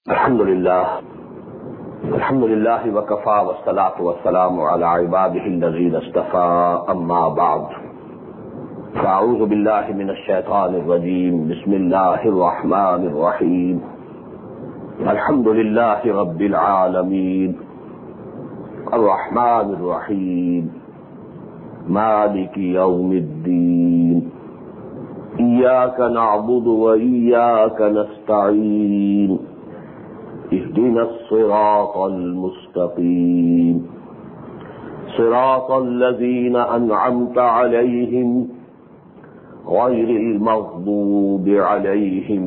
अल्हम्दुलिल्लाह वकफ़ा वस्सलातु वस्सलामु अला इबादिहिल्लज़ीना इस्तफ़ा अम्मा बअद फ़अऊज़ु बिल्लाहि मिनश शैतानिर रजीम बिस्मिल्लाहिर रहमानिर रहीम अल्हम्दुलिल्लाहि रब्बिल आलमीन अर्रहमानिर रहीम मालिकि यौमिद्दीन इय्याका नअबुदु व इय्याका नस्तईन इहदिना सिरातल मुस्तकीम सिरातल लज़ीना अनअमता अलैहिम गैरिल मग़दूबि अलैहिम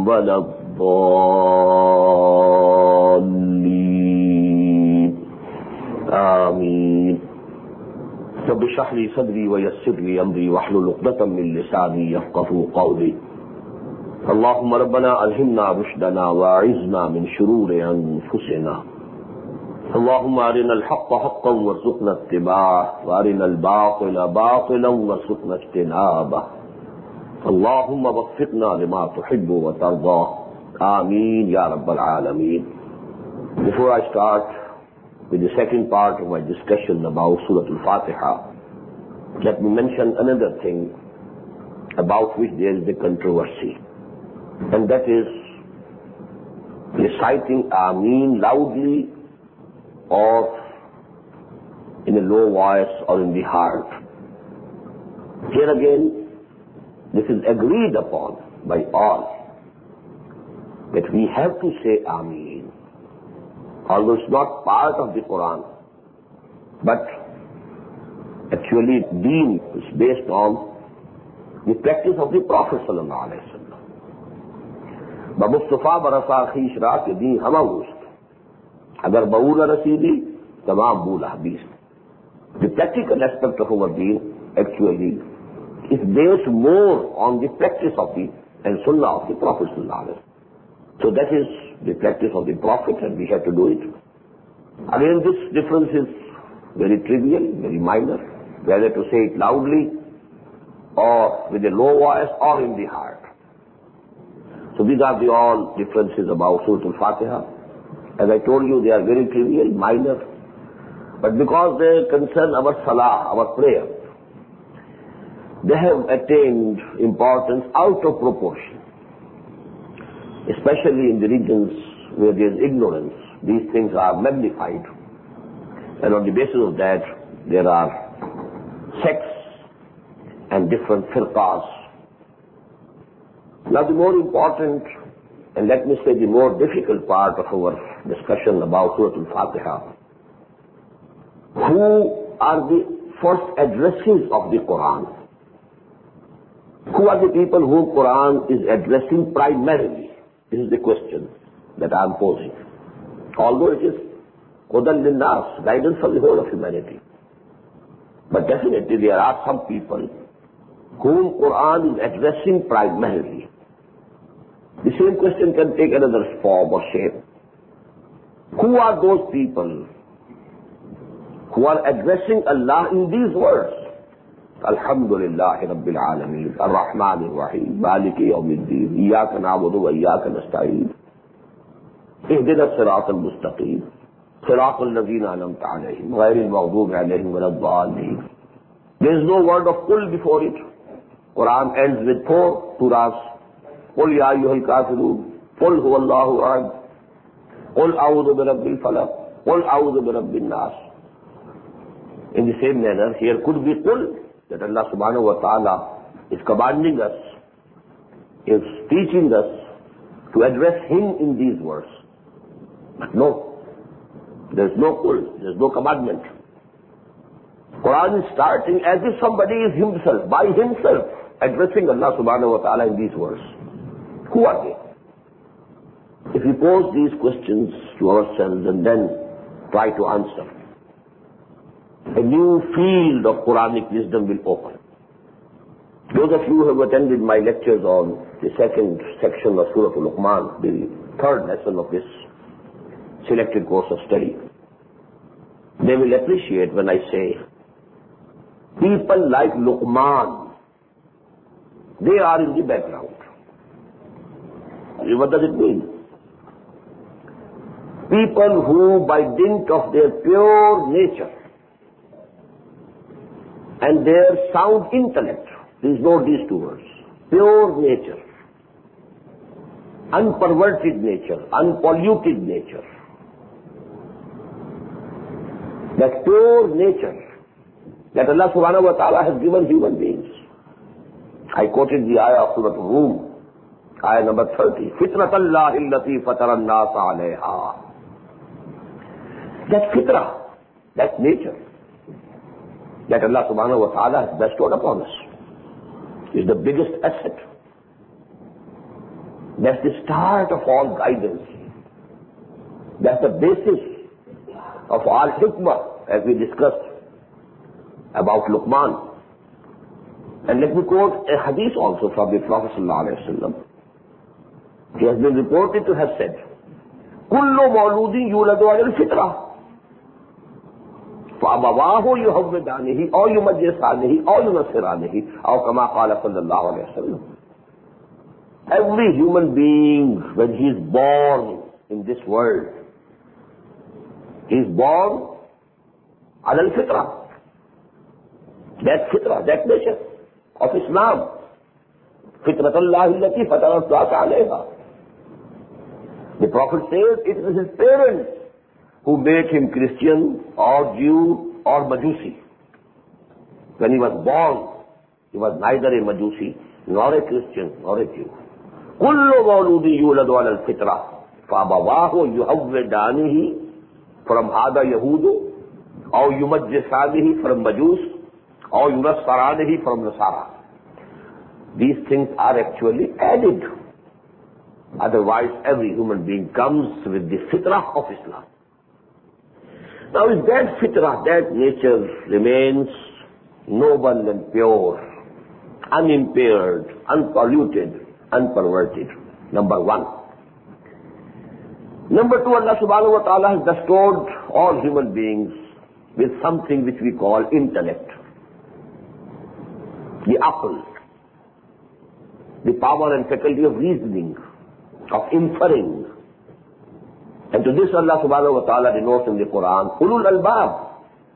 वलद्दाल्लीन आमीन। रब्बि इश्रह ली सदरी व यस्सिर ली अमरी वहलुल उक़दतम मिन लिसानी यफ़क़हू क़ौली। अल्लाहुम्मा रब्बना अल्हिमना रुश्दना वअइज़ना मिन शुरूरि अनफुसिना। अल्लाहुम्मा अरिनल हक़्क़ हक़्क़न वरज़ुक़ना इत्तिबाअह व अरिनल बातिल बातिलन वरज़ुक़ना इज्तिनाबह। अल्लाहुम्मा वफ़्फ़िक़ना लिमा तुहिब्बु व तर्ज़ा। आमीन या रब्बल आलमीन। Before I start with the second part of my discussion about Surah Al-Fatiha, let me mention another thing about which there is a controversy, and that is reciting Ameen loudly or in a low voice or in the heart. Here again, this is agreed upon by all that we have to say Ameen, although it's not part of the Quran, but actually deen is based on the practice of the Prophet sallallahu alaihi wasallam. बमुस्तफ़ा बरसा खीश रा के दी हमा गोश्त अगर बऊल रसीदी तमाम बूल हबीस. The practical aspect of our deen actually is based more on the practice of the and sunnah of the Prophet sallallahu alaihi wasallam. So that is the practice of the Prophet, and we have to do it. Again, this difference is very trivial, very minor, whether to say it loudly or with a low voice or in the heart. So these are the all differences about Surah Al-Fatiha. As I told you, they are very trivial, minor, but because they concern our salah, our prayer, they have attained importance out of proportion. Especially in the regions where there is ignorance, these things are magnified, and on the basis of that, there are sects and different firqas. Now the more important, and let me say the more difficult part of our discussion about Surah Al-Fatiha, who are the first addressees of the Quran? Who are the people whom Quran is addressing primarily? This is the question that I am posing. Although it is Hudan lin-nas, guidance for the whole of humanity. But definitely there are some people whom Quran is addressing primarily. The same question can take another form or shape. Who are those people who are addressing Allah in these words? Alhamdulillahi Rabbil Alameen, Ar-Rahmanir Rahim, Maliki Yawmiddin, Iyyaka na'budu wa iyyaka nasta'in, Ihdina Siratal Mustaqim, Siratal Lazina An'amta Alayhim, Ghairil Maghdubi Alayhim Waladdallin. There is no word of Qul before it. Quran ends with 4 surahs. Qul ya ayyuhal kafirun, Qul huwallahu ahad, Qul a'udhu bi rabbil falaq, Qul a'udhu bi rabbin nas. In the same manner, here could be Qul, that Allah subhanahu wa ta'ala is commanding us, is teaching us to address Him in these words. But no, there is no Qul, there is no commandment. Quran is starting as if somebody is himself, by himself, addressing Allah subhanahu wa ta'ala in these words. Who are they? If we pose these questions to ourselves and then try to answer, a new field of Quranic wisdom will open. Those of you who have attended my lectures on the second section of Surah Al-Luqman, the third lesson of this selected course of study, they will appreciate when I say, people like Luqman, they are in the background. What does it mean? People who, by dint of their pure nature and their sound intellect, please note these two words, pure nature, unperverted nature, unpolluted nature, that pure nature that Allah subhanahu wa ta'ala has given human beings. I quoted the ayah of Surah Rum, ayah number 30. فِطْرَةَ اللَّهِ الَّتِي فَطَرَ النَّاسَ عَلَيْهَا. That fitrah, that nature that Allah subhanahu wa ta'ala has bestowed upon us is the biggest asset. That's the start of all guidance. That's the basis of all hikmah, as we discussed about Luqman. And let me quote a hadith also from the Prophet sallallahu alaihi wasallam. He has been reported to have said, كُلُّ مَوْلُودٍ يُولَدُ عَلَى الْفِطْرَةِ فَأَبَوَاهُ يُهَوِّدَانِهِ أَوْ يُمَجِّسَانِهِ أَوْ يُنَصِّرَانِهِ أَوْ كَمَا قَالَ صلى الله عليه وسلم. Every human being, when he is born in this world, he is born على الفطرة. That fitrah, that nature of Islam. فِطْرَةَ اللَّهِ الَّتِي فَطَرَ النَّاسَ عَلَيْهَا. The Prophet says it was his parents who made him Christian or Jew or Majusi. When he was born, he was neither a Majusi nor a Christian nor a Jew. كُلُّ مَوْلُودٍ يُولَدُ عَلَى الْفِطْرَةِ فَأَبَوَاهُ يُهَوِّدَانِهِ from هذا يهود أو يمجسانه from Majus or ينصرانه from Nasara. These things are actually added. Otherwise, every human being comes with the fitrah of Islam. Now, if that fitrah, that nature remains noble and pure, unimpaired, unpolluted, unperverted, number one. Number two, Allah subhanahu wa ta'ala has bestowed all human beings with something which we call intellect. The aql, the power and faculty of reasoning, of inferring. And to this Allah subhanahu wa ta'ala denotes in the Quran, ulul albab,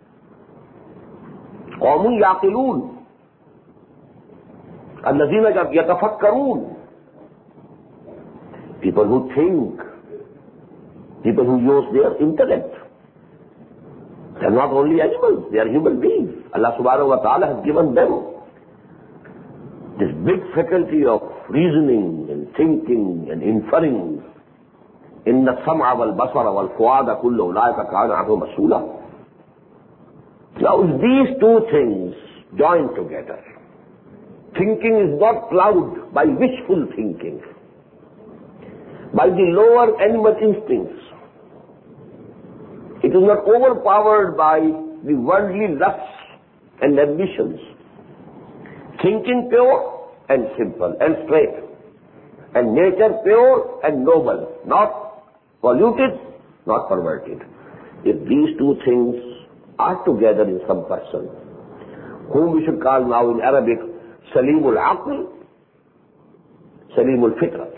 qawmun yaqilun, allazina yatafakkarun, people who think, people who use their intellect. They are not only animals, they are human beings. Allah subhanahu wa ta'ala has given them this big faculty of reasoning and thinking and inferring. Inna sam'a wal basara wal fuada kullu ulaika kana anhu mas'ula. Now these two things join together. Thinking is not plowed by wishful thinking, by the lower animal instincts. It is not overpowered by the worldly lusts and ambitions. Thinking pure and simple and straight, and nature pure and noble, not polluted, not perverted. If these two things are together in some person, whom we should call now in Arabic Salimul Aql, Salimul Fitrat,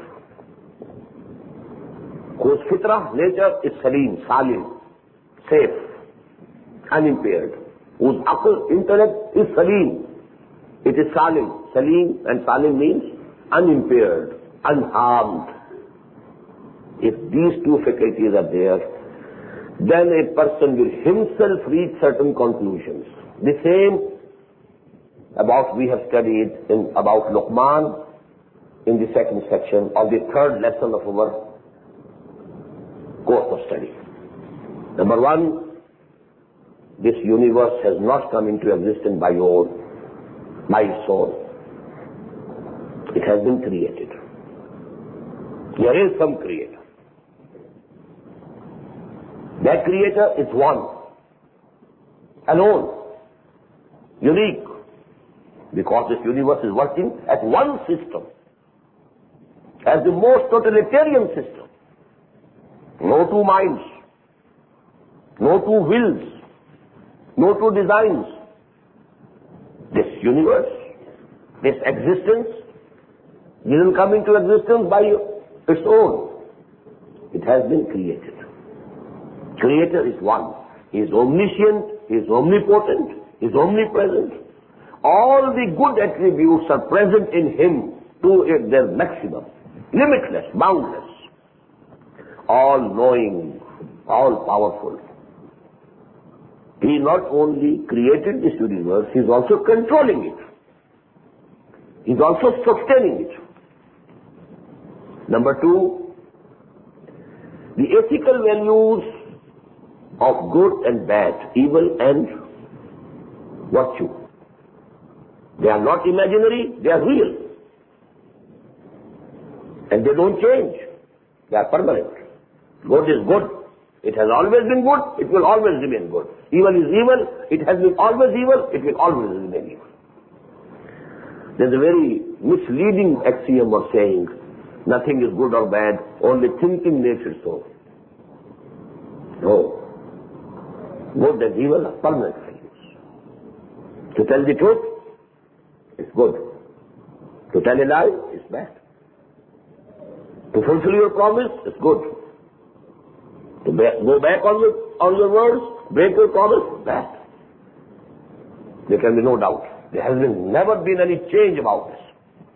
whose fitrah, nature, is Salim, Salim, safe, unimpaired, whose aql, intellect, is Salim. It is Salim. Salim and Salim means unimpaired, unharmed. If these two faculties are there, then a person will himself reach certain conclusions. The same about we have studied about Luqman in the second section of the third lesson of our course of study. Number one, this universe has not come into existence by its soul. It has been created. There is some creator. That creator is one, alone, unique, because this universe is working as one system, as the most totalitarian system. No two minds, no two wills, no two designs. This universe, this existence, didn't come into existence by its own. It has been created. Creator is one. He is omniscient, He is omnipotent, He is omnipresent. All the good attributes are present in Him to their maximum, limitless, boundless, all-knowing, all-powerful. He not only created this universe, He is also controlling it. He is also sustaining it. Number two, the ethical values of good and bad, evil and virtue. They are not imaginary, they are real. And they don't change. They are permanent. Good is good. It has always been good, it will always remain good. Evil is evil, it has been always evil, it will always remain evil. There's a very misleading axiom of saying, nothing is good or bad, only thinking makes it so. No. Good and evil are permanent values. To tell the truth is good. To tell a lie is bad. To fulfill your promise is good. To go back on your words, break your promise, bad. There can be no doubt. There has never been any change about this.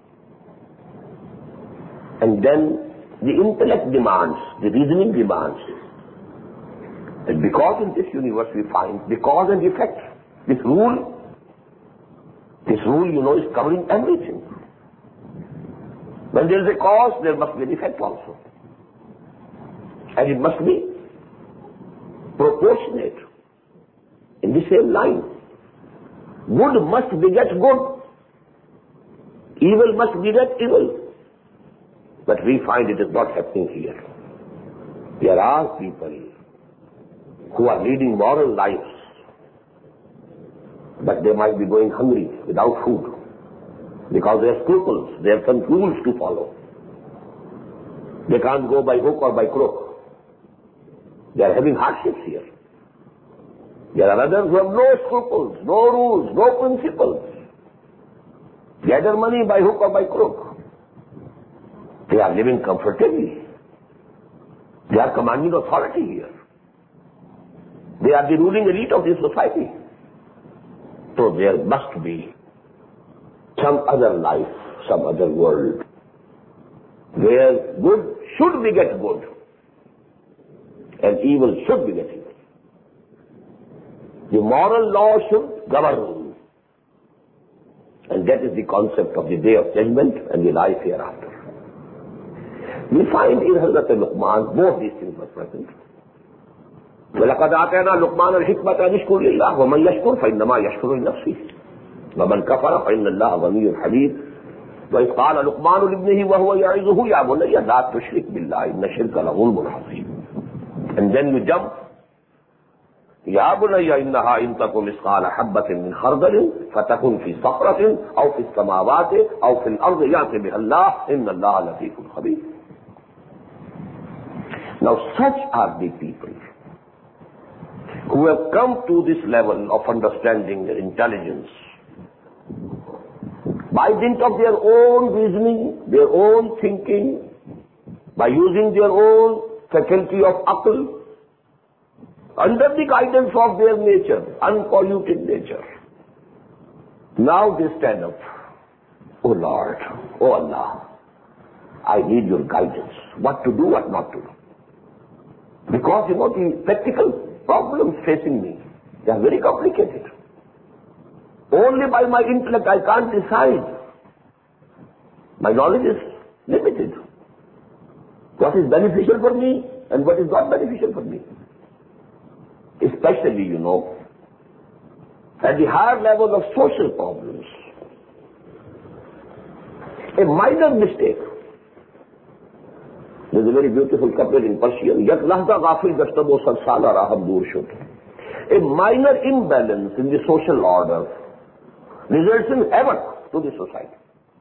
And then the intellect demands, the reasoning demands. And because in this universe we find the cause and effect, this rule, is covering everything. When there is a cause, there must be an effect also. And it must be proportionate, in the same line. Good must beget good. Evil must beget evil. But we find it is not happening here. There are people who are leading moral lives, but they might be going hungry without food because they have scruples, they have some rules to follow. They can't go by hook or by crook. They are having hardships here. There are others who have no scruples, no rules, no principles. Gather money by hook or by crook. They are living comfortably. They are commanding authority here. They are the ruling elite of this society. So there must be some other life, some other world, where good should beget good and evil should beget evil. The moral law should govern. And that is the concept of the day of judgment and the life hereafter. We find in Hazrat Luqman both these things were present. وَلَقَدْ آتَيْنَا لُقْمَانَ الْحِكْمَةَ أَنِ اشْكُرْ لِلَّهِ وَمَنْ يَشْكُرْ فَإِنَّمَا يَشْكُرُ لِنَفْسِهِ وَمَنْ كَفَرَ فَإِنَّ اللَّهَ غَنِيٌّ حَمِيدٌ وَإِذْ قَالَ لُقْمَانُ لِابْنِهِ وَهُوَ يَعِظُهُ يَا بُنَيَّ لَا تُشْرِكْ بِاللَّهِ إِنَّ الشِّرْكَ لَظُلْمٌ عَظِيمٌ. And then you jump. يَا بُنَيَّ إِنَّهَا إِن تَكُ مِثْقَالَ حَبَّةٍ مِّنْ خَرْدَلٍ فَتَكُنْ فِي صَخْرَةٍ أَوْ فِي السَّمَاوَاتِ أَوْ فِي الْأَرْضِ يَأْتِ بِهَا اللَّهُ إِنَّ اللَّهَ لَطِيفٌ خَبِيرٌ. Now such are the people who have come to this level of understanding their intelligence by dint of their own reasoning, their own thinking, by using their own faculty of aql, under the guidance of their nature, unpolluted nature. Now they stand up. Oh Lord, oh Allah, I need your guidance. What to do, what not to do. Because, the practical problems facing me, they are very complicated. Only by my intellect I can't decide. My knowledge is limited. What is beneficial for me and what is not beneficial for me. Especially, at the higher level of social problems. A minor mistake. There's a very beautiful couplet in Persian. Yak lahza ghafil gastabo sarsala rahab dur shud. A minor imbalance in the social order results in havoc to the society.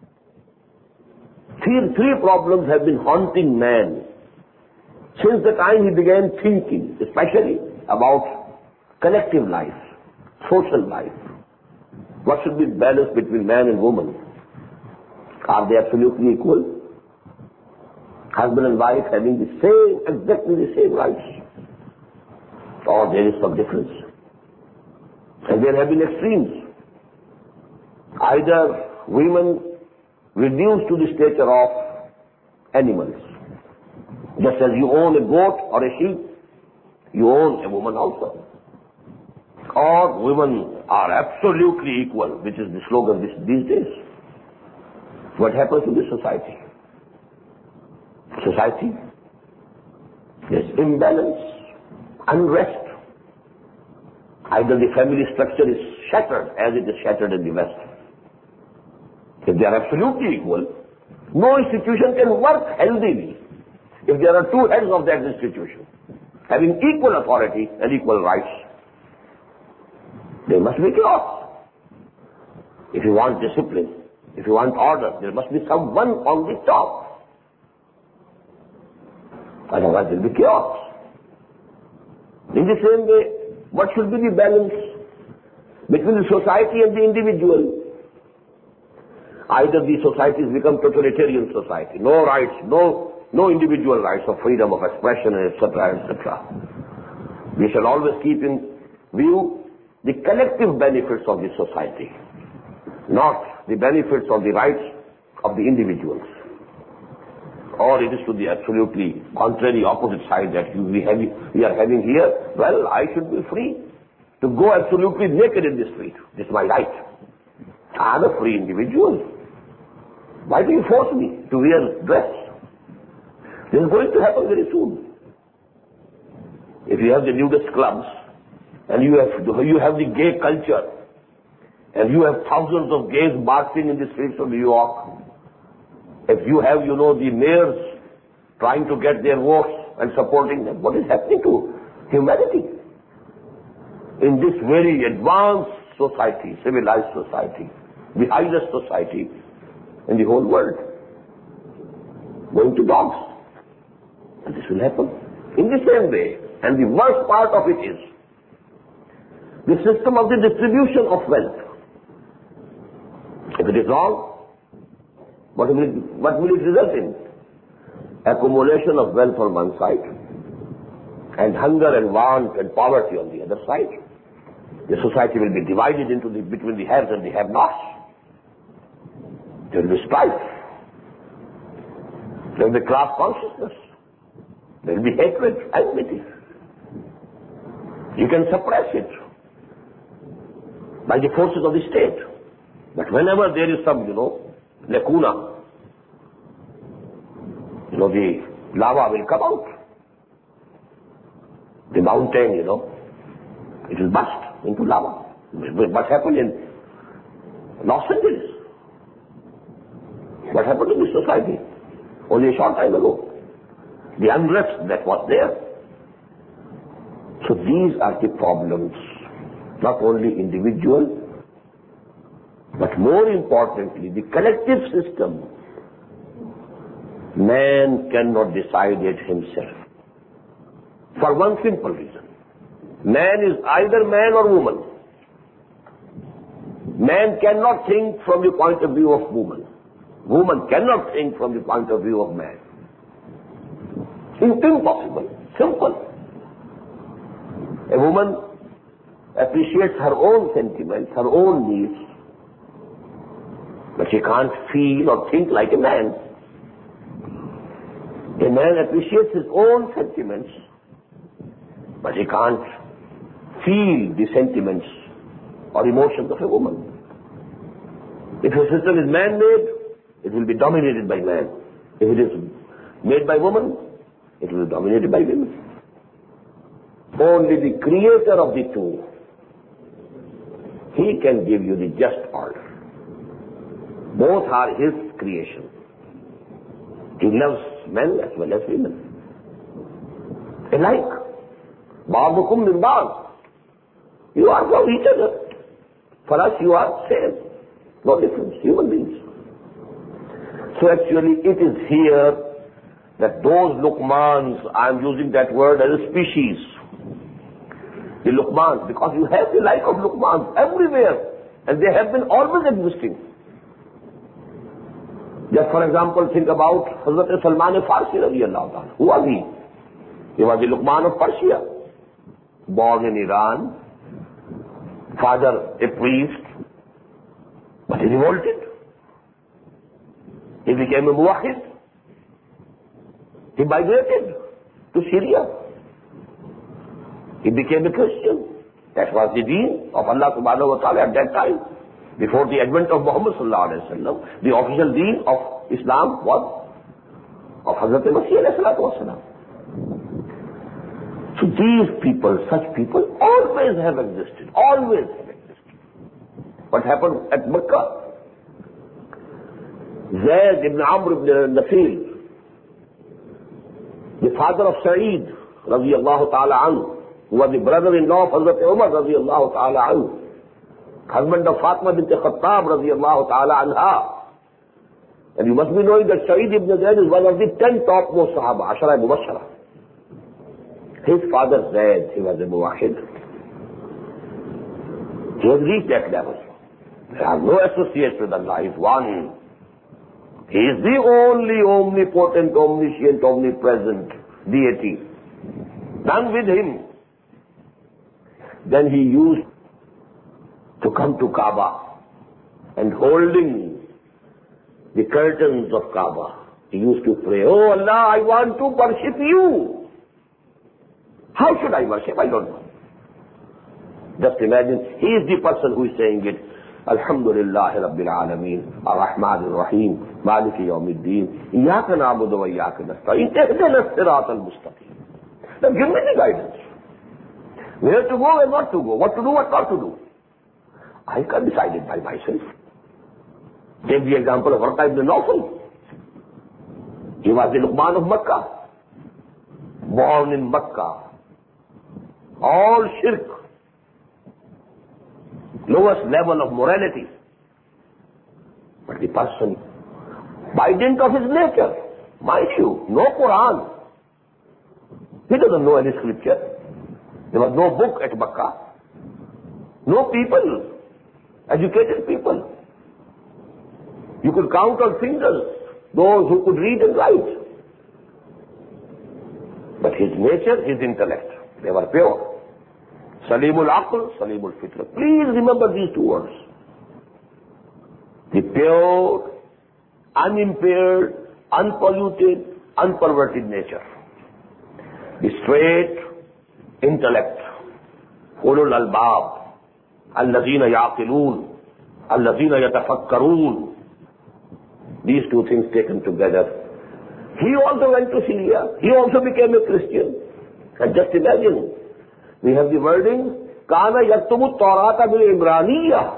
Three problems have been haunting man since the time he began thinking, especially about collective life, social life. What should be balanced between man and woman? Are they absolutely equal? Husband and wife having exactly the same rights? or there is some difference. And there have been extremes. Either women reduced to the stature of animals. Just as you own a goat or a sheep, you own a woman also. Or women are absolutely equal, which is the slogan these days. What happens to this society? Society is imbalance, unrest. Either the family structure is shattered as it is shattered in the West. If they are absolutely equal, no institution can work healthily if there are two heads of that institution having equal authority and equal rights. There must be chaos. If you want discipline, if you want order, there must be someone on the top. Otherwise there will be chaos. In the same way, what should be the balance between the society and the individual? Either the societies become totalitarian society, no rights, no individual rights of freedom of expression, etc., etc. We shall always keep in view the collective benefits of the society, not the benefits of the rights of the individuals. Or it is to the absolutely contrary opposite side that we are having here. Well, I should be free to go absolutely naked in the street. This is my right. I am a free individual. Why do you force me to wear dress? This is going to happen very soon. If you have the nudist clubs, and you have the gay culture, and you have thousands of gays marching in the streets of New York, if you have, the mayors trying to get their votes and supporting them, what is happening to humanity? In this very advanced society, civilized society, the highest society in the whole world, going to dogs. And this will happen in the same way. And the worst part of it is the system of the distribution of wealth. If it is wrong, what will it result in? Accumulation of wealth on one side, and hunger and want and poverty on the other side. The society will be divided between the haves and the have-nots. There will be strife. There will be class consciousness. There will be hatred, enmity. You can suppress it by the forces of the state. But whenever there is some, lacuna, the lava will come out. The mountain, it will burst into lava. What happened in Los Angeles? What happened to this society only a short time ago? The unrest that was there. So these are the problems, not only individual, but more importantly, the collective system. Man cannot decide it himself. For one simple reason. Man is either man or woman. Man cannot think from the point of view of woman. Woman cannot think from the point of view of man. Impossible. Simple. A woman appreciates her own sentiments, her own needs, but she can't feel or think like a man. A man appreciates his own sentiments, but he can't feel the sentiments or emotions of a woman. If a system is man-made, it will be dominated by man. If it is made by woman, it will be dominated by women. Only the creator of the two, he can give you the just order. Both are his creation. He loves men as well as women. Alike. Ba'dukum min ba'd. You are from each other. For us, you are same. No difference. Human beings. So actually, it is here that those Luqmans, I am using that word as a species. The Luqmans, because you have the like of Luqmans everywhere, and they have been always existing. Just for example, think about Hazrat Salman Farsi radiallahu ta'ala. Who was he? He was the Luqman of Persia. born in Iran, father a priest, but he revolted. He became a muwahhid. He migrated to Syria. He became a Christian. That was the deen of Allah subhanahu wa ta'ala at that time. Before the advent of Muhammad sallallahu alayhi wa sallam, the official deen of Islam was of Hazrat Masih alayhi salatu wa salam. So these people, such people, always have existed. Always have existed. What happened at Makkah? Zayd ibn Amr ibn Nafil, the father of Sa'id, radiyallahu ta'ala anhu, who was the brother-in-law of Hazrat Umar, radiyallahu ta'ala anhu, husband of Fatima bint Khattab, radiyallahu ta'ala anha. And you must be knowing that Sa'id ibn Zayd is one of the 10 topmost Sahaba, Ashara Mubashara. His father Zayd, he was a muwahhid. He has reached that level. There are no associates with Allah. He is one. He is the only omnipotent, omniscient, omnipresent deity. None with him. Then he used to come to Kaaba and holding the curtains of Kaaba, he used to pray, "Oh Allah, I want to worship you. How should I worship? I don't know." Just imagine, he is the person who is saying it. Alhamdulillah Rabbil Alameen, Ar-Rahman Ar-Rahim, Maliki Yawmiddin, Iyaka na'budu wa iyaka nasta'in, ihdina as-sirata al-mustaqim. Now give me the guidance. Where to go and what to go, what to do, what not to do. I can't decide it by myself. Take the example of Warqa ibn Nawfal. He was the Luqman of Makkah, born in Makkah. All shirk, lowest level of morality. But the person, by dint of his nature, mind you, no Quran. He doesn't know any scripture. There was no book at Makkah. No people, educated people. You could count on fingers those who could read and write. But his nature, his intellect, they were pure. Salimul Aql, Salimul Fitra. Please remember these two words. The pure, unimpaired, unpolluted, unperverted nature. The straight intellect. Ulul albab. Allazina yaqilun. Allazina yatafakkarun. These two things taken together. He also went to Syria. He also became a Christian. And just imagine, we have the wording, Kana yaktubu Taurata bil Ibraniya.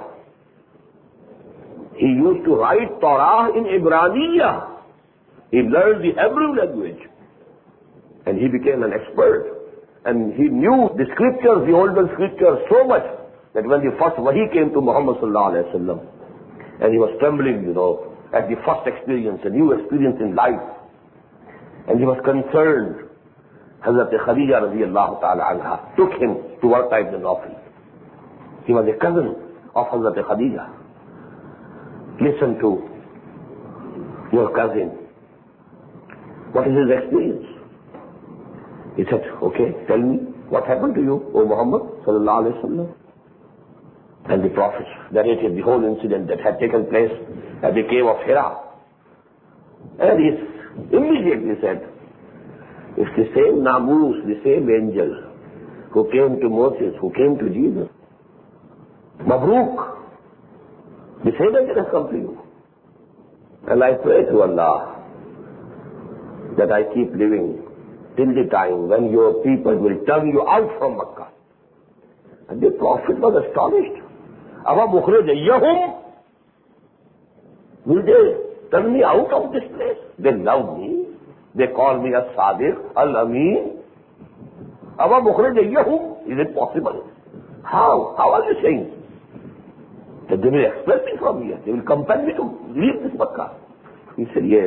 He used to write Torah in Ibraniya. He learned the Hebrew language. And he became an expert. And he knew the scriptures, the older scriptures, so much that when the first wahi came to Muhammad sallallahu alayhi wa sallam, and he was trembling, at the first experience, a new experience in life, and he was concerned, Hazrat Khadija radiyallahu ta'ala anha took him to Warqa ibn Nawfal. He was a cousin of Hazrat Khadija. Listen to your cousin. What is his experience? He said, okay, tell me, what happened to you, O Muhammad sallallahu alayhi wa sallam? And the Prophet narrated the whole incident that had taken place at the cave of Hira. And he immediately said, it's the same Namus, the same angel who came to Moses, who came to Jesus. Mabruk, the same angel has come to you. And I pray to Allah that I keep living till the time when your people will turn you out from Makkah. And the Prophet was astonished. Ava mukhrijayyahum, will they turn me out of this place? They love me. They call me as-Sadiq, al-Amin. Ava mukhrijayyahum, is it possible? How? How are you saying? That they will expel me from here. They will compel me to leave this Makkah. He said, yes.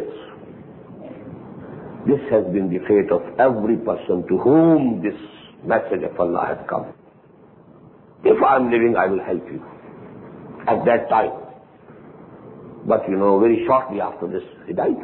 This has been the fate of every person to whom this message of Allah has come. If I am living, I will help you. At that time. But very shortly after this, he died.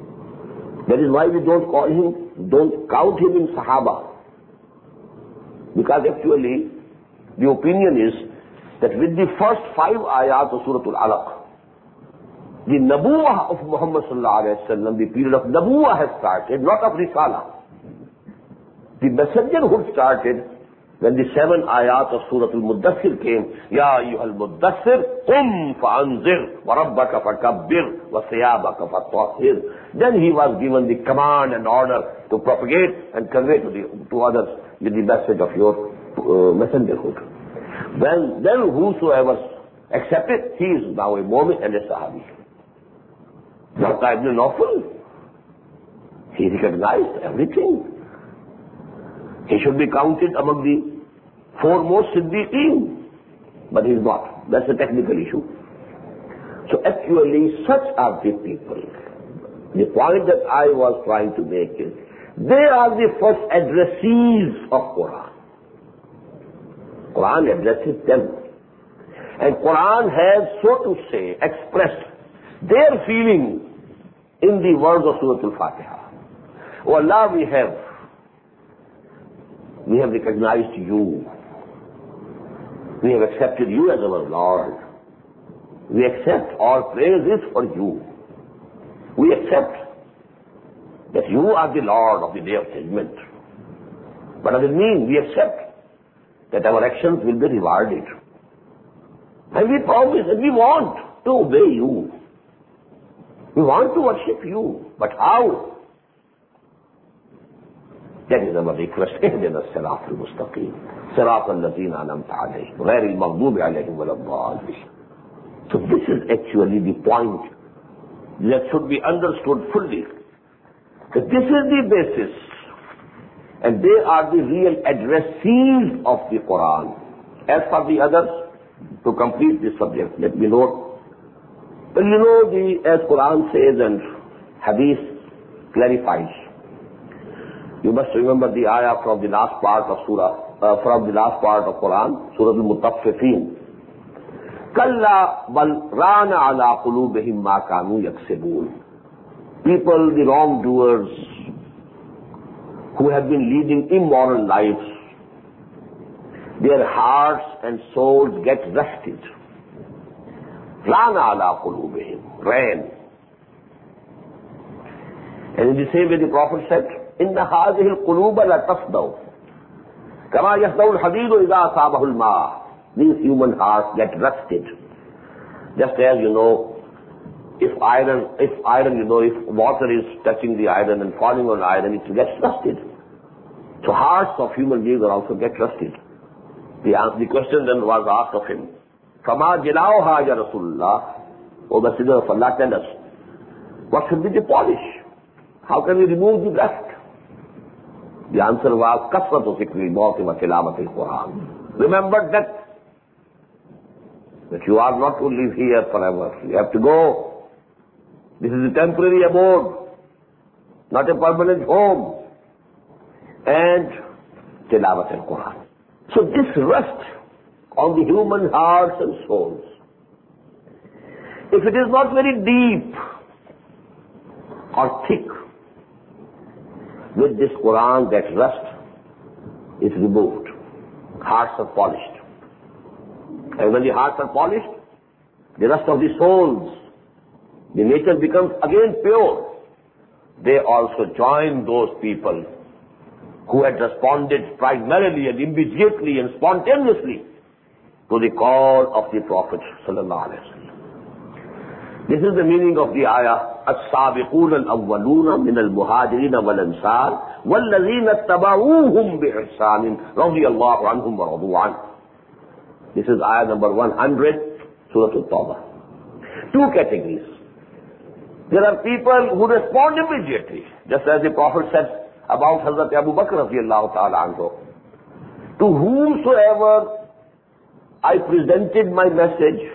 That is why we don't call him, don't count him in Sahaba. Because actually, the opinion is that with the first 5 ayat of Surah Al-Alaq, the Nabuwah of Muhammad sallallahu alayhi wa sallam, the period of Nabuwah has started, not of Risala. The messengerhood started when the 7 ayat of Surah Al-Muddassir came. Ya ayyuhal Muddassir, qum fa'anzir, wa rabbaka fakabbir, wa siyabaka fatahhir. Then he was given the command and order to propagate and convey to others with the message of your messengerhood. Then whosoever accepted, he is now a mu'min and a sahabi. Warqa ibn Nawfal, he recognized everything. He should be counted among the foremost Siddiqeen, but he is not. That's a technical issue. So actually, such are the people. The point that I was trying to make is, they are the first addressees of Quran. Quran addresses them. And Quran has, so to say, expressed their feeling in the words of Surah Al-Fatiha. Oh Allah, we have recognized you. We have accepted you as our Lord. We accept all praises for you. We accept that you are the Lord of the Day of Judgment. What does it mean? We accept that our actions will be rewarded. And we promise and we want to obey you. We want to worship you. But how? That is our request. اهدنا الصراط المستقيم صراط الذين أنعمت عليهم غير المغضوب عليهم ولا الضالين. So this is actually the point that should be understood fully. That this is the basis, and they are the real addressees of the Quran. As for the others, to complete this subject, let me note. Well, you know, as Quran says and Hadith clarifies, you must remember the ayah from the last part of Quran, Surah Al-Mutaffifin. Kalla bal rana ala qulubihim ma kanu yaksibun. People, the wrongdoers, who have been leading immoral lives, their hearts and souls get rusted. Rana ala qulubihim, ran. And in the same way the Prophet said, Inna hadhihi al-quluba la tasdaw kama yasdaw al-hadidu idha asabahu al-ma'. These human hearts get rusted. Just as, you know, if water is touching the iron and falling on iron, it gets rusted. So hearts of human beings also get rusted. The question then was asked of him, Fama jilauha ya Rasulullah, O Messenger of Allah, tell us, what should be the polish? How can we remove the dust? The answer was, kasratu zikri al-mawt wa tilawati al-Quran. Remember that you are not to live here forever. You have to go. This is a temporary abode, not a permanent home. And tilawat al-Quran. So this rust on the human hearts and souls, if it is not very deep or thick, with this Quran, that rust is removed. Hearts are polished. And when the hearts are polished, the rust of the souls, the nature becomes again pure. They also join those people who had responded primarily and immediately and spontaneously to the call of the Prophet sallallahu alaihi wasallam. This is the meaning of the ayah, السابقون الأولون من المهاجرين والأنصار والذين اتبعوهم بإحسان رضي الله عنهم ورضوا عنه. This is ayah number 100, Surah Al-Tawbah. 2 categories. There are people who respond immediately, just as the Prophet said about Hazrat Abu Bakr radiyallahu ta'ala anhu. To whomsoever I presented my message,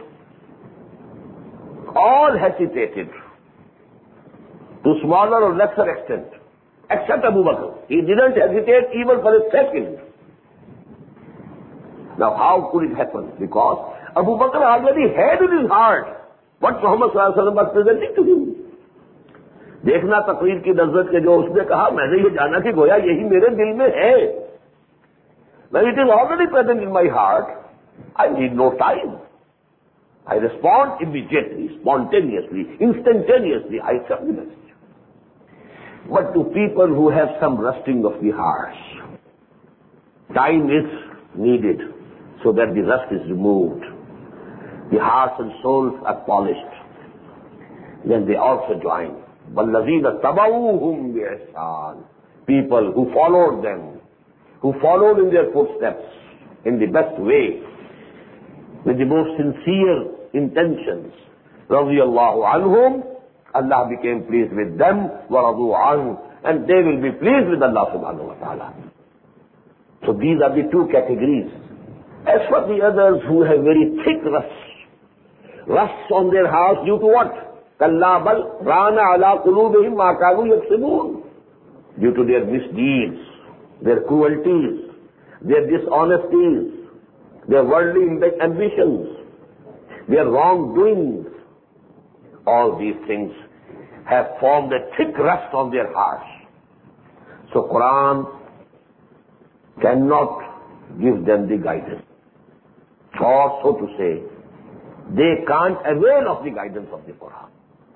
all hesitated to smaller or lesser extent, except Abu Bakr. He didn't hesitate even for a second. Now how could it happen? Because Abu Bakr already had in his heart what Muhammad sallallahu alaihi wasallam was presenting to him. देखना तकरीर की नजरत के जो उसने कहा, मैंने ये जाना कि गोया यही मेरे दिल में है. When it is already present in my heart, I need no time. I respond immediately, spontaneously, instantaneously. I accept the message. But to people who have some rusting of the hearts, time is needed so that the rust is removed. The hearts and souls are polished. Then they also join. وَالَّذِينَ تَبَعُوهُمْ بِإِحْسَانٍ. People who followed them, who followed in their footsteps in the best way, with the most sincere intentions. Radiyallahu anhum, Allah became pleased with them, وَرَضُوا عَنْهُ, and they will be pleased with Allah subhanahu wa ta'ala. So these are the two categories. As for the others who have very thick rusts on their hearts due to what? كَلَّا بَلْ رَانَ عَلَىٰ قُلُوبِهِمْ مَا كَانُوا يَكْسِبُونَ. Due to their misdeeds, their cruelties, their dishonesties, their worldly ambitions, their wrongdoings, all these things have formed a thick rust on their hearts. So Quran cannot give them the guidance. Or so to say, they can't avail of the guidance of the Quran.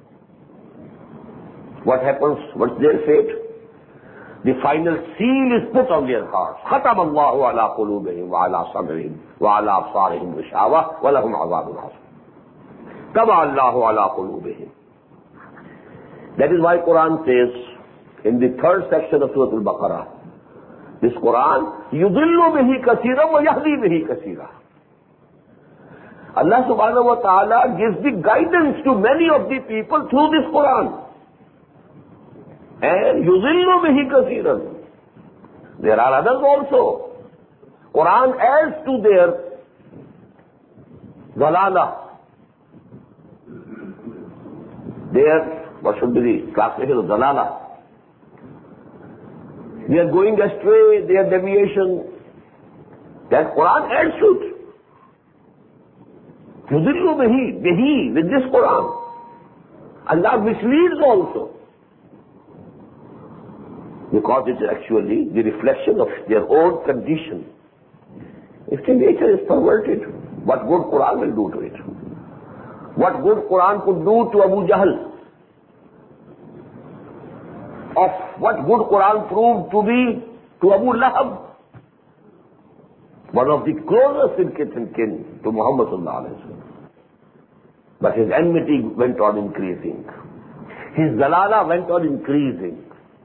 What happens? What's their fate? The final seal is put on their hearts. خَتَمَ اللَّهُ عَلَىٰ قُلُوبِهِمْ وَعَلَىٰ سَمْعِهِمْ وَعَلَىٰ أَبْصَارِهِمْ غِشَاوَةٌ وَلَهُمْ عَذَابٌ عَظِيمٌ. طَبَعَ اللَّهُ عَلَىٰ قُلُوبِهِمْ. That is why Quran says in the third section of Surah Al-Baqarah, this Quran, يُضِلُّ بِهِ كَثِيرًا وَيَهْدِي بِهِ كَثِيرًا. Allah subhanahu wa ta'ala gives the guidance to many of the people through this Quran. And يُضِلُّ بِهِ كَثِيرًا. There are others also. Quran adds to their dalala. What should be the translation of dalala? They are going astray, their deviation. That Quran adds to it. يُضِلُّ بِهِ, with this Quran. Allah misleads also. Because it is actually the reflection of their own condition. If the nature is perverted, what good Quran will do to it? What good Quran could do to Abu Jahl? Of what good Quran proved to be to Abu Lahab? One of the closest in kith and kin to Muhammad sallallahu alaihi wasallam. But his enmity went on increasing. His dalala went on increasing.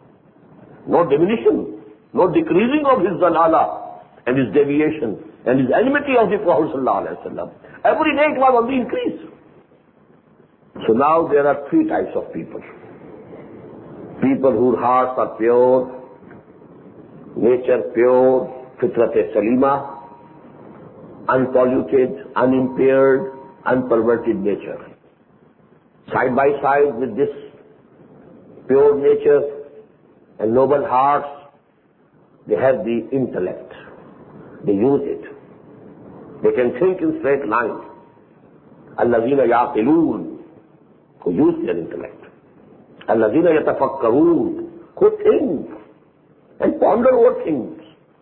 No diminution, no decreasing of his dalala and his deviation and his enmity of the Prophet sallallahu alaihi wasallam. Every day it was on the increase. So now there are three types of people. People whose hearts are pure, nature pure, fitrat-e-salima, unpolluted, unimpaired, unperverted nature. Side by side with this pure nature and noble hearts, they have the intellect. They use it. They can think in straight lines. الَّذِينَ يَعْقِلُونَ, who use their intellect. الَّذِينَ يَتَفَكَّرُونَ, who think and ponder over things.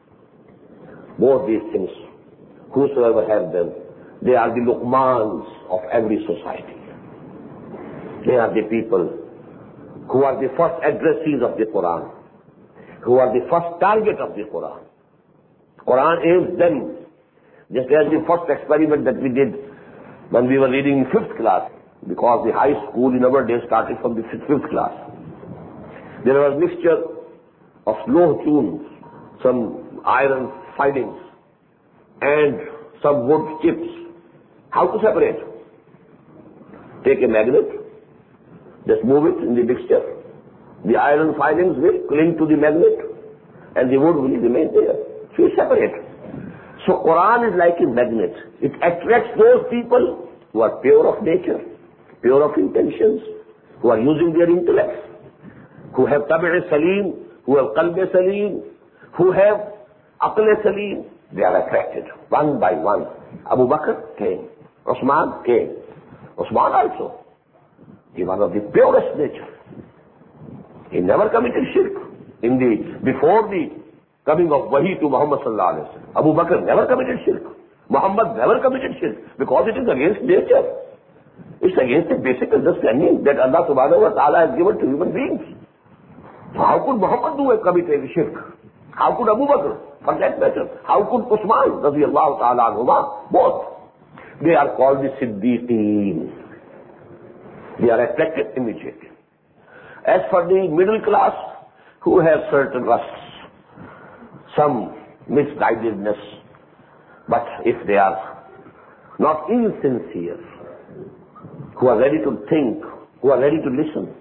Both these things, whosoever have them, they are the Luqmans of every society. They are the people who are the first addressees of the Quran, who are the first target of the Quran. Quran aims them, just as the first experiment that we did when we were reading in 5th class, because the high school in our day started from the 5th class. There was a mixture of slow tunes, some iron filings, and some wood chips. How to separate? Take a magnet, just move it in the mixture. The iron filings will cling to the magnet and the wood will remain there. So you separate. So Quran is like a magnet. It attracts those people who are pure of nature, pure of intentions, who are using their intellect, who have tabi' salim, who have qalb salim, who have aql salim. They are attracted one by one. Abu Bakr came. Osman came. Osman also. He was of the purest nature. He never committed shirk before the coming of wahi to Muhammad sallallahu alaihi wasallam. Abu Bakr never committed shirk. Muhammad never committed shirk because it is against nature. It's against the basic understanding that Allah subhanahu wa ta'ala has given to human beings. So how could Muhammad commit a shirk? How could Abu Bakr, for that matter? How could Usman, radiyallahu ta'ala anhuma? Both. They are called the Siddiqeen. They are attracted immediately. As for the middle class, who have certain lusts, some misguidedness, but if they are not insincere, who are ready to think, who are ready to listen,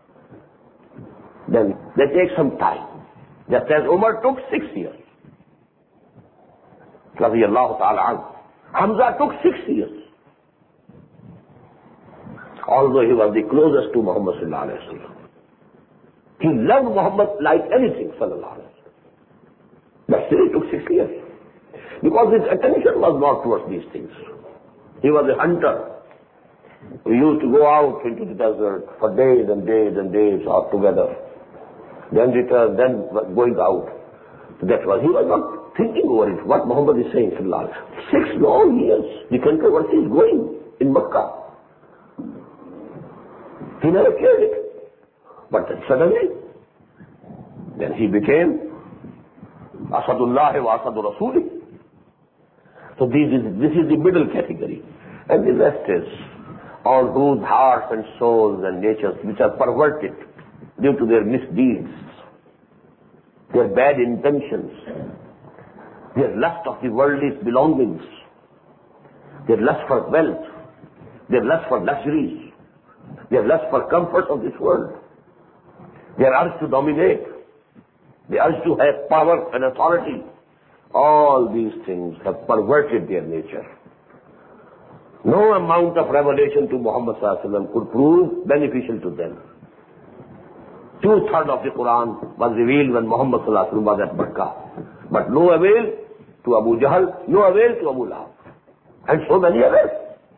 then they take some time. Just as Umar took 6 years. Radiyallahu ta'ala anhu. Hamza took 6 years. Although he was the closest to Muhammad sallallahu alaihi wasallam. He loved Muhammad like anything sallallahu alaihi wasallam. But still it took 6 years. Because his attention was not towards these things. He was a hunter. We used to go out into the desert for days and days and days all together. Then return, then going out. So that was, he was not thinking over it, what Muhammad is saying, sallallahu alaihi wasallam. 6 long years, the controversy is going in Makkah. He never cared it. But then suddenly, then he became Asadullah wa Asadu Rasuli. So this is the middle category. And the rest is on whose hearts and souls and natures which are perverted due to their misdeeds, their bad intentions, their lust of the worldly belongings, their lust for wealth, their lust for luxuries, their lust for comforts of this world, their urge to dominate, the urge to have power and authority. All these things have perverted their nature. No amount of revelation to Muhammad sallallahu alaihi wasallam could prove beneficial to them. 2/3 of the Quran was revealed when Muhammad sallallahu alaihi wasallam was at Makkah. But no avail to Abu Jahl, no avail to Abu Lahab. And so many others.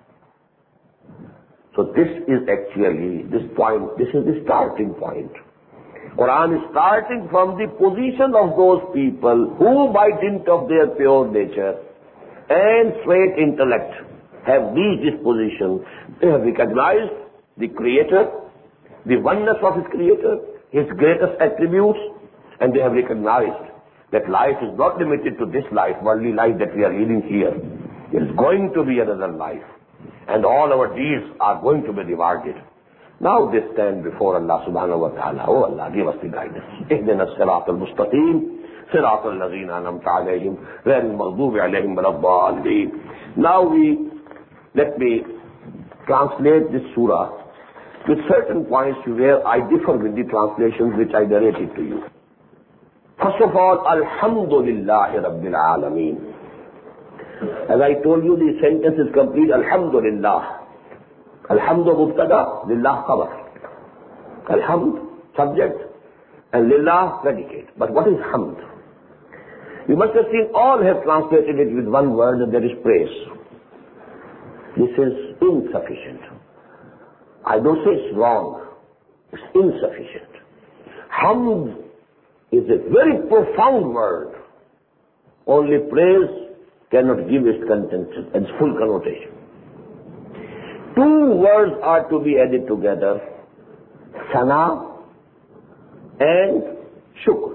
So this is actually, this is the starting point. Quran is starting from the position of those people who by dint of their pure nature and straight intellect have reached this position. They have recognized the Creator, the oneness of His Creator, His greatest attributes, and they have recognized that life is not limited to this life, worldly life that we are living here. There is going to be another life, and all our deeds are going to be rewarded. Now they stand before Allah subhanahu wa ta'ala. Oh Allah, give us the guidance. Ihdina as-sirata al-mustaqim, sirata al-lazina an'amta alayhim, ghayril maghdubi alayhim waladdallin. Now let me translate this surah with certain points where I differ with the translations which I narrated to you. First of all, Alhamdulillahi Rabbil Alameen. As I told you, the sentence is complete. Alhamdulillah. Alhamdu mubtada, lillah khabar. Alhamd, subject, and lillah, predicate. But what is hamd? You must have seen all have translated it with one word, and that is praise. This is insufficient. I don't say it's wrong. It's insufficient. Hamd is a very profound word. Only praise cannot give its content and its full connotation. 2 words are to be added together, sana and shukr.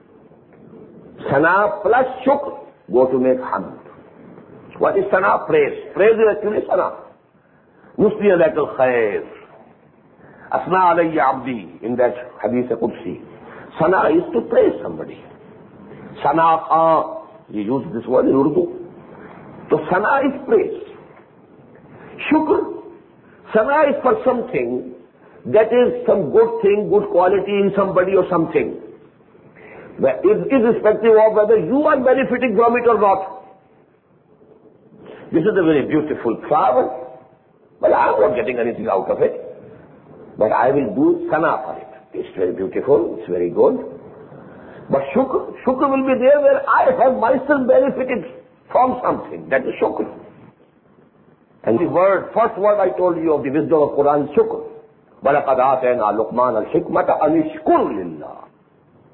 Sana plus shukr go to make hamd. What is sana? Praise. Praise is actually sana. Nusbiya lak al-khair. Asna alayya abdi, in that hadith Qudsi. Sana is to praise somebody. Sana, you use this word in Urdu. So sana is praise. Shukr, sana is for something that is some good thing, good quality in somebody or something. Irrespective of whether you are benefiting from it or not. This is a very beautiful flower, but I am not getting anything out of it. But I will do sana for it. It's very beautiful, it's very good. But shukr will be there where I have myself benefited from something. That is shukr. And the first word I told you of the wisdom of Quran is shukr. وَلَقَدْ آتَيْنَا لُقْمَانَ الْحِكْمَةَ أَنِ اشْكُرْ لِلَّهِ.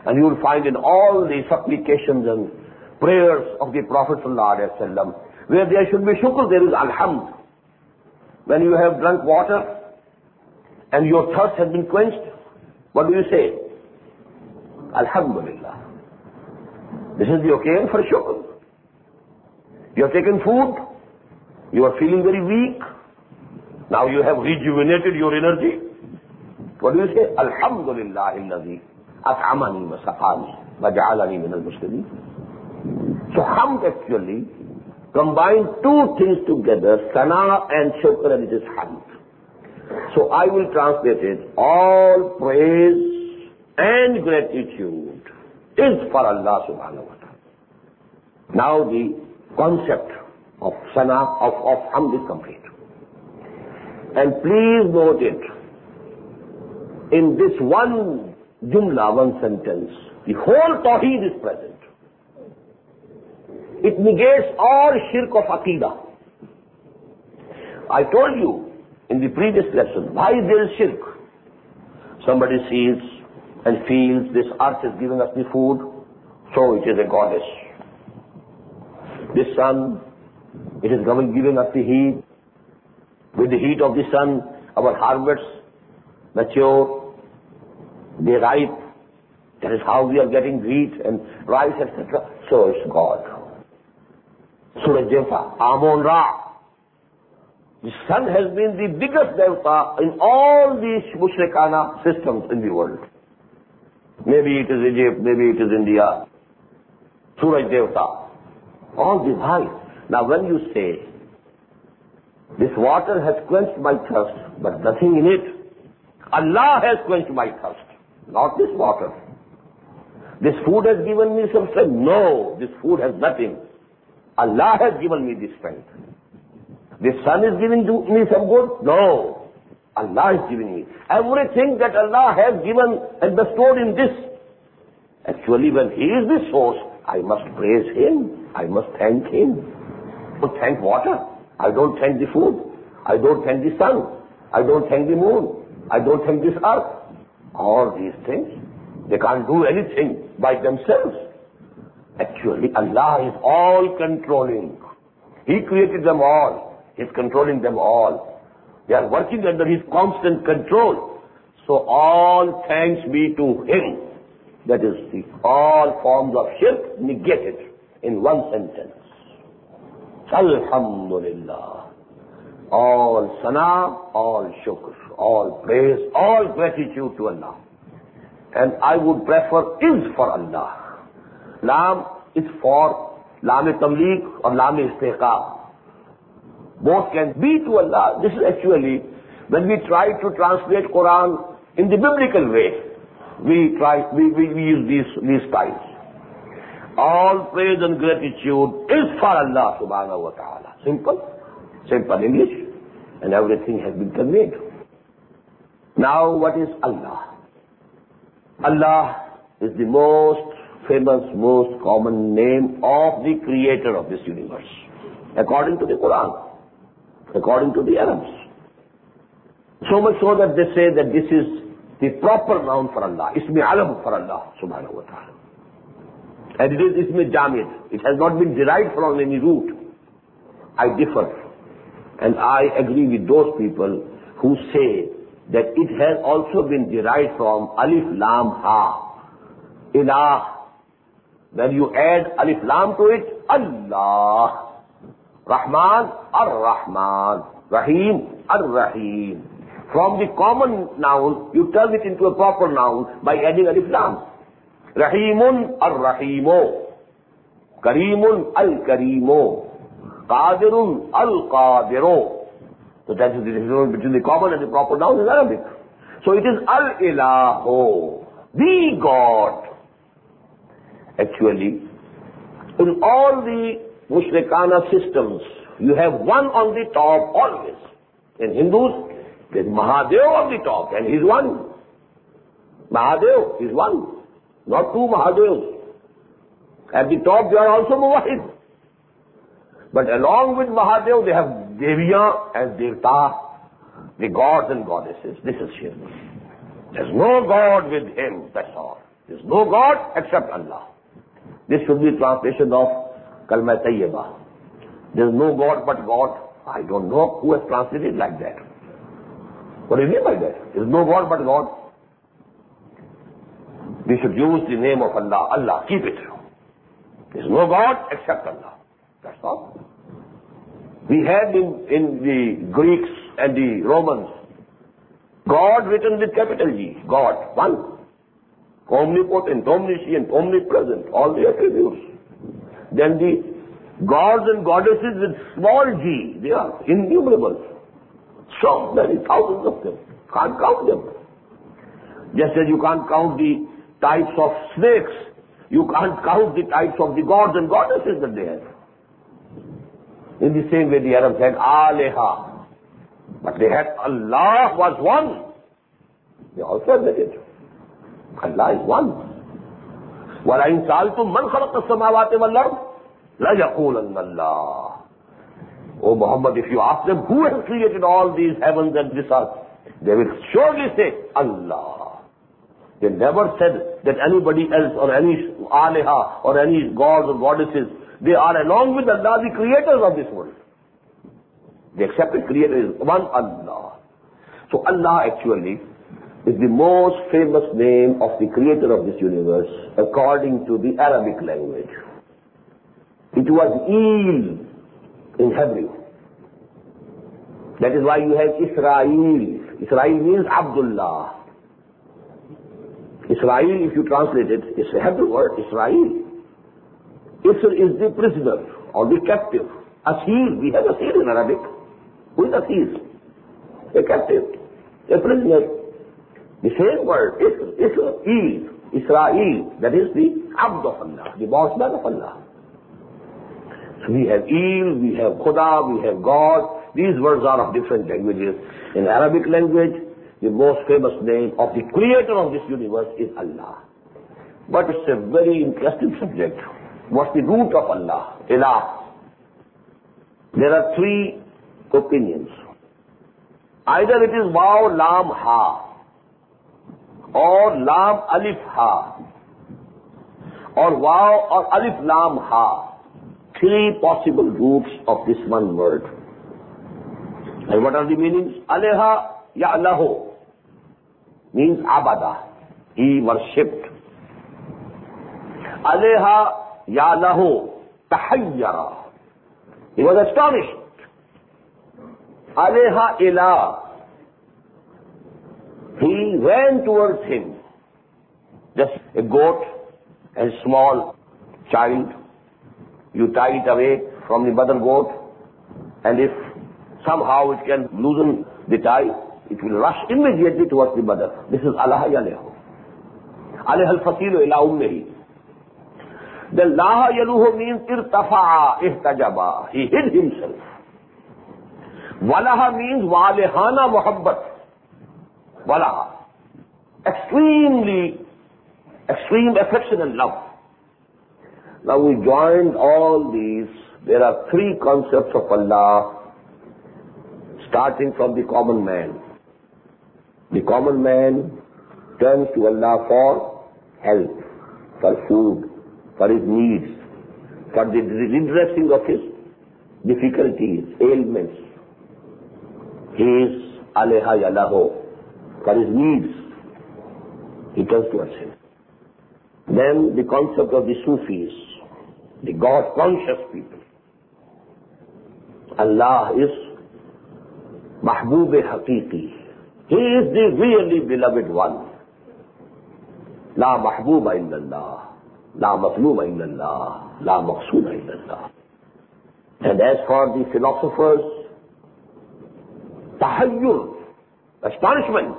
And you will find in all the supplications and prayers of the Prophet ﷺ, where there should be shukr, there is alhamd. When you have drunk water and your thirst has been quenched, what do you say? Alhamdulillah. This is the occasion for shukr. You have taken food, you are feeling very weak, now you have rejuvenated your energy. What do you say? Alhamdulillah alladhi at'amani wa saqani wa ja'alani min al-muslimin. So hamd actually combine two things together, sana and shukr, and it is hamd. So I will translate it, all praise and gratitude is for Allah subhanahu wa ta'ala. Now the concept of sana, of hamd is complete. And please note it, in this one jumla, one sentence, the whole tawheed is present. It negates all shirk of aqidah. I told you in the previous lesson, why there is shirk? Somebody sees and feels this earth is giving us the food, so it is a goddess. This sun, it is giving us the heat. With the heat of the sun, our harvests mature, they ripe. That is how we are getting wheat and rice, etc. So it's God. Surah Devta, Amon-Ra. The sun has been the biggest Devta in all these mushrikana systems in the world. Maybe it is Egypt, maybe it is India. Surah Devta. All these high. Now when you say, this water has quenched my thirst, but nothing in it. Allah has quenched my thirst, not this water. This food has given me some strength. No, this food has nothing. Allah has given me this strength. This sun is giving me some good. No, Allah is giving me. Everything that Allah has given and bestowed in this. Actually, when He is the source, I must praise Him. I must thank Him. Don't thank water. I don't thank the food. I don't thank the sun. I don't thank the moon. I don't thank this earth. All these things, they can't do anything by themselves. Actually, Allah is all controlling. He created them all. He's controlling them all. They are working under His constant control. So all thanks be to Him. That is, all forms of shirk negated in one sentence. Alhamdulillah. All sana, all shukr, all praise, all gratitude to Allah. And I would prefer is for Allah. Lam is for Lam-e-Tamliq or Lam-e-Istiqaq. Both can be to Allah. This is actually, when we try to translate Quran in the biblical way, we use these styles. All praise and gratitude is for Allah subhanahu wa ta'ala. Simple English, and everything has been conveyed. Now what is Allah? Allah is the most famous, most common name of the creator of this universe, according to the Quran, according to the Arabs. So much so that they say that this is the proper noun for Allah, Ismi Alam for Allah subhanahu wa ta'ala. And it is Ismi Jamid. It has not been derived from any root. I differ. And I agree with those people who say that it has also been derived from Alif Lam Ha. Ilah. When you add Alif Lam to it, Allah. Rahman, Ar-Rahman. Rahim, Ar-Rahim. From the common noun, you turn it into a proper noun by adding Alif Lam. Rahimun Ar-Rahimo. Kareemun Al-Kareemo. Qadirun Al-Qadiro. So that is the difference between the common and the proper noun in Arabic. So it is Al-Ilahu, the God. Actually, in all the mushrikana systems, you have one on the top always. In Hindus, there is Mahadev on the top, and he is one. Mahadev is one. Not two Mahadevs. At the top they are also Muwahid. But along with Mahadev they have Deviya and Devta, the gods and goddesses. This is shirk. There's no God with him, that's all. There's no God except Allah. This should be translation of Kalma Tayyibah. There's no God but God. I don't know who has translated like that. What do you mean by that? There's no God but God. We should use the name of Allah. Allah, keep it. There's no God except Allah. That's all. We had in the Greeks and the Romans, God written with capital G. God, one. Omnipotent, omniscient, omnipresent, all the attributes. Then the gods and goddesses with small g, they are innumerable. So many thousands of them. Can't count them. Just as you can't count the types of snakes, you can't count the types of the gods and goddesses that they have. In the same way the Arabs had Aleha. But they had Allah was one. They also admitted. Allah is one. وَلَئِنْ سَأَلْتُمْ مَنْ خَلَقَ السَّمَاوَاتِ وَالْأَرْضِ لَيَقُولَنَّ اللَّهُ. O Muhammad, if you ask them who has created all these heavens and this earth, they will surely say, Allah. They never said that anybody else or any Aleha or any gods or goddesses, they are along with Allah the creators of this world. The accepted creator is one Allah. So Allah actually is the most famous name of the creator of this universe according to the Arabic language. It was El in Hebrew. That is why you have Israel. Israel means Abdullah. Israel, if you translate it, is a Hebrew word, Israel. Isr is the prisoner or the captive. Asir, we have Asir in Arabic. Who is Asir? A captive, a prisoner. The same word, Israel, that is the Abd of Allah, the bossman of Allah. So we have El, we have Khuda, we have God. These words are of different languages. In Arabic language, the most famous name of the creator of this universe is Allah. But it's a very interesting subject. What's the root of Allah? Ilah. There are three opinions. Either it is Waw, Lam, Ha, or Lam, Alif, Ha, or Waw, or Alif, Lam, Ha. Three possible roots of this one word. And what are the meanings? Aleha Ya'lahu means Abada. He worshipped. Aleha Ya'lahu Tahayyara. He was astonished. Aleha Ilah. He ran towards him. Just a goat and a small child. You tie it away from the mother goat, and if somehow it can loosen the tie, it will rush immediately towards the mother. This is Allah Yalehu. Alayha al-fasilu ila ummihi. Then Laha Yaluhu means irtafa'a, ihtajaba. He hid himself. Walaha means walehana muhabbat. Walaha. Extreme affection and love. Now we joined all these. There are three concepts of Allah, starting from the common man. The common man turns to Allah for help, for food, for his needs, for the redressing of his difficulties, ailments. He is Aleha Yalaho. For his needs, he turns towards him. Then the concept of the Sufis, the God-conscious people. Allah is Mahbub Haqiqi. He is the really beloved one. La Mahbuba illallah, La Matluba illallah, La Maqsuda illallah. And as for the philosophers, Tahayyur, astonishment,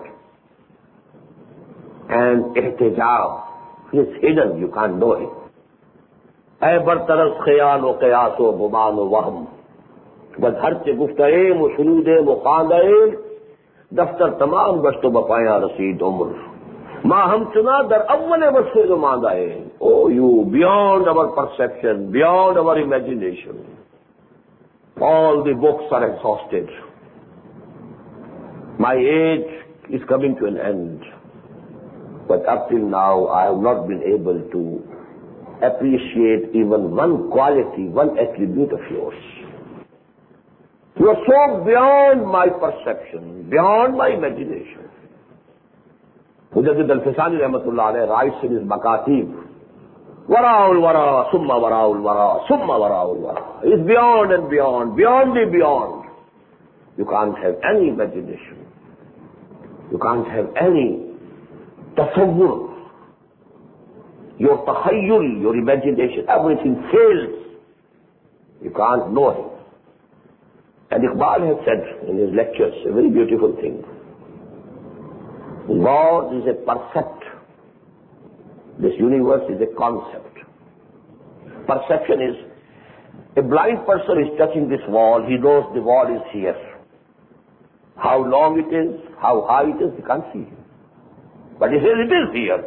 and Ihtijab. He is hidden, you can't know him. اے برطرف خیال و قیاس و گمان و وہم بدہر سے گفتگے مشنود مخاندے دفتر تمام گشت و بپایا رسید عمر ماں ہم چنا در اول وصف زماندائے. Oh, you, beyond our perception, beyond our imagination, all the books are exhausted. My age is coming to an end. But up till now, I have not been able to appreciate even one quality, one attribute of yours. You are so beyond my perception, beyond my imagination. Mujaddid al-Fisani rahmatullah alayhi writes in his Makatib, Wara'ul wara, summa wara'ul wara, summa wara'ul wara. It's beyond and beyond, beyond the beyond. You can't have any imagination. You can't have any tasawwur. Your takhayyul, your imagination, everything fails. You can't know him. And Iqbal has said in his lectures a very beautiful thing. God is a percept. This universe is a concept. Perception is, a blind person is touching this wall, he knows the wall is here. How long it is, how high it is, he can't see. But he says it is here.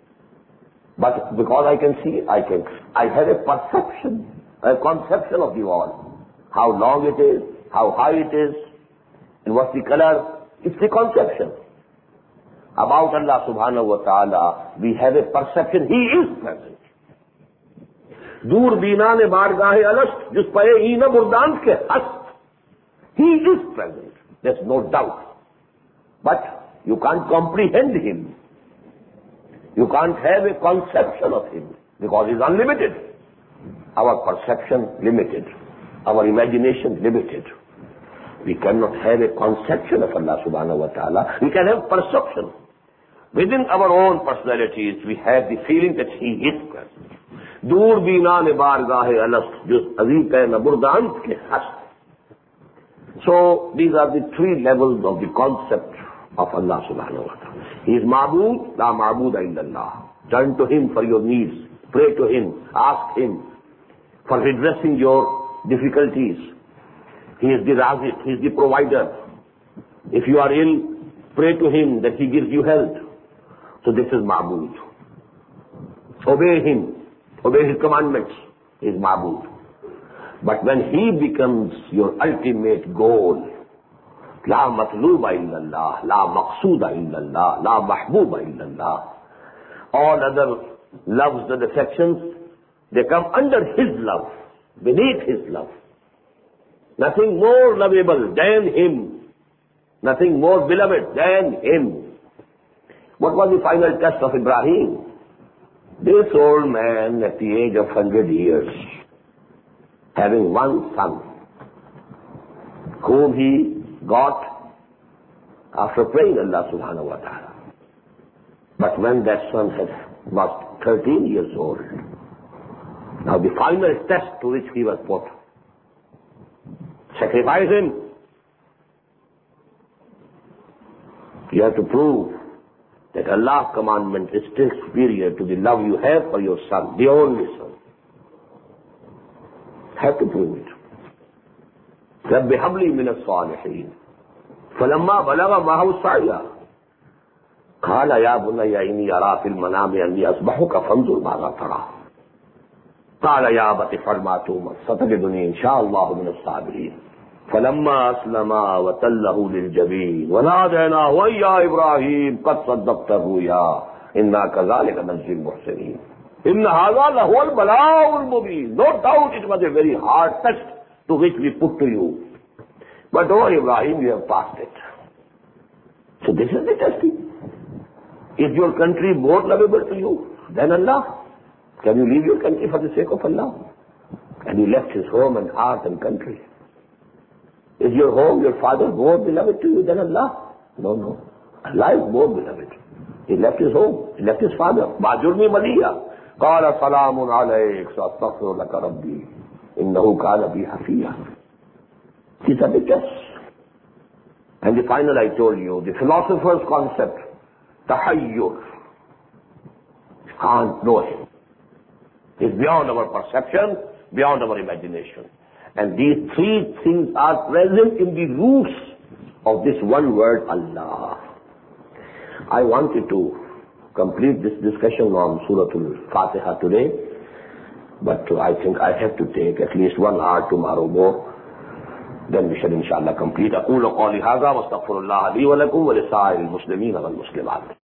But because I can see, I have a perception, a conception of the wall. How long it is, how high it is, and what's the color, it's the conception. About Allah subhanahu wa ta'ala, we have a perception, He is present. Dur bina ne bargahe alast, jis paye hi na murdant ke hast. He is present, there's no doubt. But you can't comprehend Him. You can't have a conception of Him, because He's unlimited. Our perception limited, our imagination limited. We cannot have a conception of Allah subhanahu wa ta'ala. We can have perception. Within our own personalities, we have the feeling that He is present. Dur bina ne bargahe alast, jus azeek hai na burdant ke hast. So, these are the three levels of the concept of Allah subhanahu wa ta'ala. He is ma'bud, la ma'buda illallah. Turn to Him for your needs. Pray to Him. Ask Him for redressing your difficulties. He is the razik, He is the provider. If you are ill, pray to Him that He gives you health. So this is ma'bud. Obey Him. Obey His commandments. He is ma'bud. But when He becomes your ultimate goal, La matluba illallah, La maqsuda illallah, La mahbuba illallah, all other loves and affections, they come under His love, beneath His love. Nothing more lovable than Him. Nothing more beloved than Him. What was the final test of Ibrahim? This old man at the age of 100 years, having one son, whom he got after praying Allah subhanahu wa ta'ala. But when that son was 13 years old, now the final test to which he was put, sacrifice him. You have to prove that Allah's commandment is still superior to the love you have for your son, the only son. Have to prove it. رَبِّ هَبْ لِي مِنَ الصَّالِحِينَ فَلَمَّا بَلَغَ مَعَهُ السَّعْيَ قَالَ يَا بُنَيَّ إِنِّي أَرَىٰ فِي الْمَنَامِ أَنِّي أَذْبَحُكَ فَانظُرْ مَاذَا تَرَىٰ قَالَ يَا أَبَتِ افْعَلْ مَا تُؤْمَرُ سَتَجِدُنِي إِن شَاءَ اللَّهُ مِنَ الصَّابِرِينَ فَلَمَّا أَسْلَمَا وَتَلَّهُ لِلْجَبِينِ وَنَادَيْنَاهُ أَن يَا إِبْرَاهِيمُ قَدْ صَدَّقْتَ الرُّؤْيَا إِنَّا كَذَٰلِكَ نَجْزِي الْمُحْسِنِينَ إِنَّ هَٰذَا لَهُوَ الْبَلَاءُ الْمُبِينُ. No doubt it was a very hard test to which we put to you. But oh Ibrahim, you have passed it. So this is the testing. Is your country more lovable to you than Allah? Can you leave your country for the sake of Allah? And he left his home and heart and country. Is your home, your father, more beloved to you than Allah? No, no. Allah is more beloved. He left his home. He left his father. Bajurni maliya. Qala salamun alayk. Sa'astaghfiru laka rabbi. Innahu kana bi hafiya. These are the tests. And the final I told you, the philosopher's concept, tahayyur. You can't know Him. It's beyond our perception, beyond our imagination. And these three things are present in the roots of this one word, Allah. I wanted to complete this discussion on Surah Al-Fatiha today, but I think I have to take at least 1 hour tomorrow more. Then we shall inshallah complete. أقول قولي هذا واستغفر الله لي ولكم ولسائر المسلمين والمسلمات.